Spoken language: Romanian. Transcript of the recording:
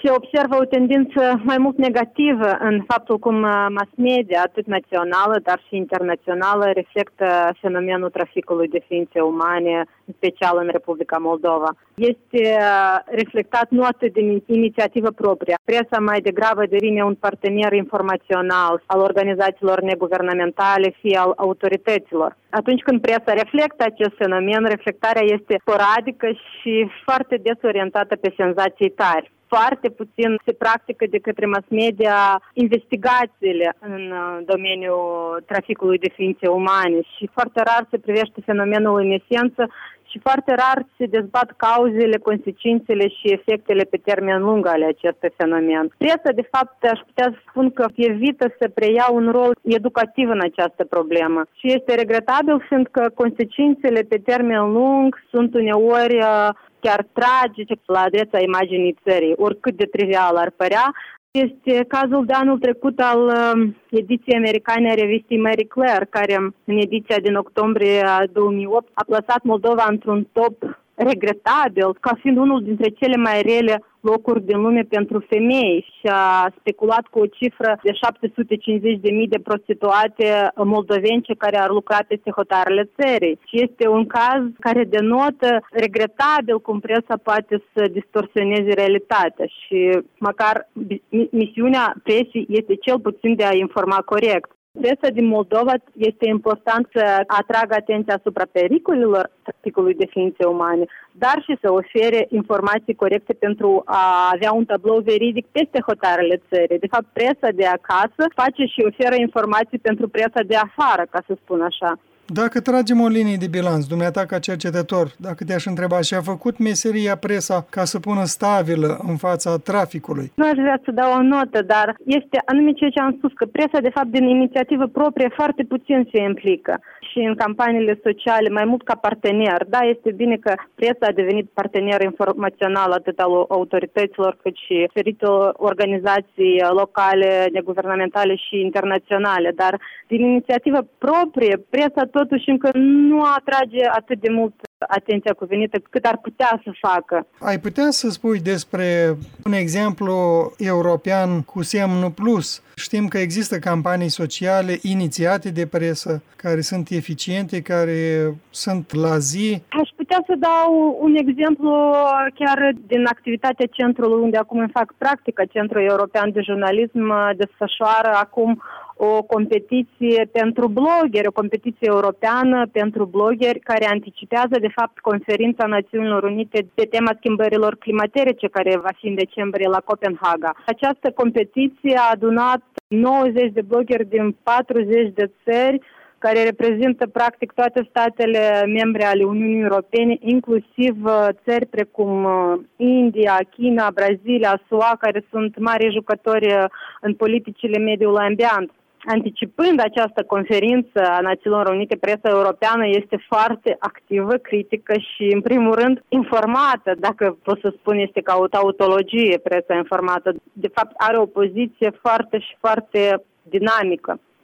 Se observă o tendință mai mult negativă în faptul cum mass media, atât națională, dar și internațională, reflectă fenomenul traficului de ființe umane, în special în Republica Moldova. Este reflectat nu atât din inițiativă proprie. Presa mai degrabă devine un partener informațional al organizațiilor neguvernamentale, fie al autorităților. Atunci când presa reflectă acest fenomen, reflectarea este sporadică și foarte des orientată pe senzații tari. Foarte puțin se practică de către mass media investigațiile în domeniul traficului de ființe umane și foarte rar se privește fenomenul în esență și foarte rar se dezbat cauzele, consecințele și efectele pe termen lung ale acestui fenomen. Presa, de fapt, aș putea să spun că evită să preia un rol educativ în această problemă. Și este regretabil, fiindcă consecințele pe termen lung sunt uneori chiar tragice la adresa imaginii țării, oricât de trivial ar părea. Este cazul de anul trecut al ediției americane a revistei Marie Claire, care în ediția din octombrie 2008 a plasat Moldova într-un top regretabil, ca fiind unul dintre cele mai rele locuri din lume pentru femei și a speculat cu o cifră de 750.000 de prostituate moldovence care ar lucra peste hotarele țării. Și este un caz care denotă regretabil cum presa poate să distorsioneze realitatea și măcar misiunea presei este cel puțin de a informa corect. Presa din Moldova este important să atragă atenția asupra pericolelor traficului de ființe umane, dar și să ofere informații corecte pentru a avea un tablou veridic peste hotarele țării. De fapt, presa de acasă face și oferă informații pentru presa de afară, ca să spun așa. Dacă tragem o linie de bilanț, dumneata ca cercetător, dacă te-aș întreba, și-a făcut meseria presa ca să pună stabilă în fața traficului? Nu aș vrea să dau o notă, dar este anume ceea ce am spus, că presa, de fapt, din inițiativă proprie, foarte puțin se implică și în campaniile sociale, mai mult ca partener. Da, este bine că presa a devenit partener informațional atât al autorităților, cât și diferite organizații locale, neguvernamentale și internaționale, dar din inițiativă proprie, presa totuși încă nu atrage atât de mult atenția cuvenită cât ar putea să facă. Ai putea să spui despre un exemplu european cu semnul plus? Știm că există campanii sociale inițiate de presă, care sunt eficiente, care sunt la zi. Aș putea să dau un exemplu chiar din activitatea centrului unde acum îmi fac practică. Centrul European de Jurnalism desfășoară acum o competiție pentru blogeri, o competiție europeană pentru blogeri care anticipează, de fapt, conferința Națiunilor Unite pe tema schimbărilor climaterice, care va fi în decembrie la Copenhaga. Această competiție a adunat 90 de blogeri din 40 de țări, care reprezintă practic toate statele membre ale Uniunii Europene, inclusiv țări precum India, China, Brazilia, SUA, care sunt mari jucători în politicile mediului ambient. Anticipând această conferință a Națiunilor Unite, presa europeană este foarte activă, critică și, în primul rând, informată. Dacă pot să spun, este ca o tautologie presa informată. De fapt, are o poziție foarte și foarte dinamică.